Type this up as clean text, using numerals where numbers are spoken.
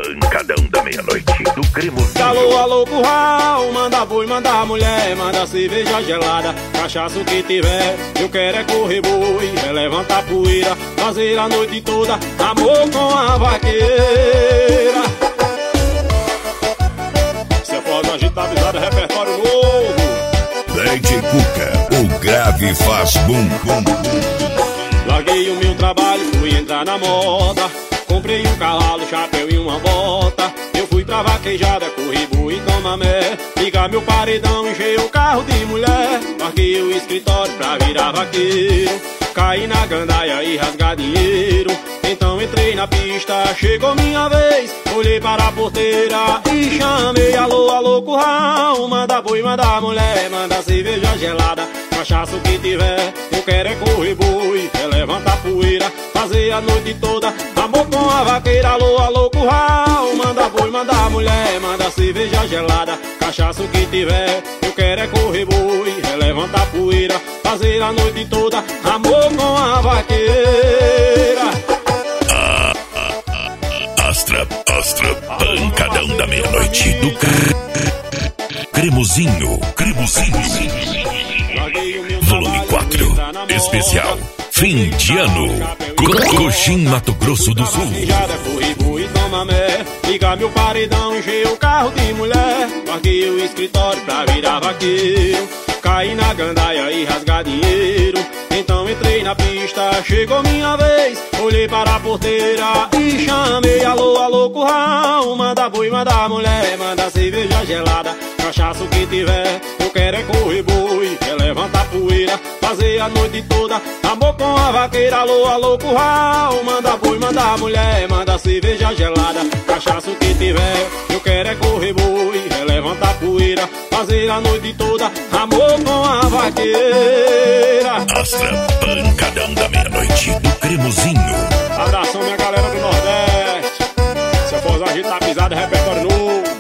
Pancadão da meia-noite do Cremosinho. Alô, alô, curral, manda boi, manda mulher, manda cerveja gelada, cachaça o que tiver. Eu quero é correr boi, é levantar poeira, fazer a noite toda amor com a vaqueira. Se é foda, agita, pisada, repertório novo. DJ Cuca, o grave faz bum, bum, bum. Larguei o meu trabalho, fui entrar na moda. Comprei um cavalo, chapéu e uma bota. Eu fui pra vaquejada, corri boi com mamé. Ligar meu paredão, enchei o carro de mulher. Marquei o escritório pra virar vaqueiro. Caí na gandaia e rasgar dinheiro. Então entrei na pista, chegou minha vez. Olhei para a porteira e chamei. Alô, alô, curral, manda boi, manda mulher, manda cerveja gelada, cachaça o que tiver. Eu quero é correr boi, é levantar poeira, fazer a noite toda amor com a vaqueira. Alô, alô, curral, manda boi, manda mulher, manda cerveja gelada, cachaça o que tiver. Eu quero é correr boi, é levantar poeira, fazer a noite toda amor com a vaqueira. Astra, pancadão da meia-noite do Cremosinho. Volume 4, especial, fim de ano, Coxim, Mato Grosso do Sul. Ligar meu paredão, enchei o carro de mulher. Marquei o escritório pra virar vaqueiro. Caí na gandaia e rasgar dinheiro. Então entrei na pista, chegou minha vez. Olhei para a porteira e chamei. Alô, alô, curral, manda boi, manda mulher, manda cerveja gelada, cachaça o que tiver. Eu quero é correr boi, é levantar poeira, fazer a noite toda amor com a vaqueira. Alô, alô, curral, manda boi, manda mulher, manda cerveja gelada, cachaça o que tiver. Eu quero é correr boi, é levantar poeira, fazer a noite toda amor com a vaqueira. Astra, pancadão da meia-noite do Cremosinho. Abração minha galera do Nordeste. Se eu for agitar pisada, repertório novo.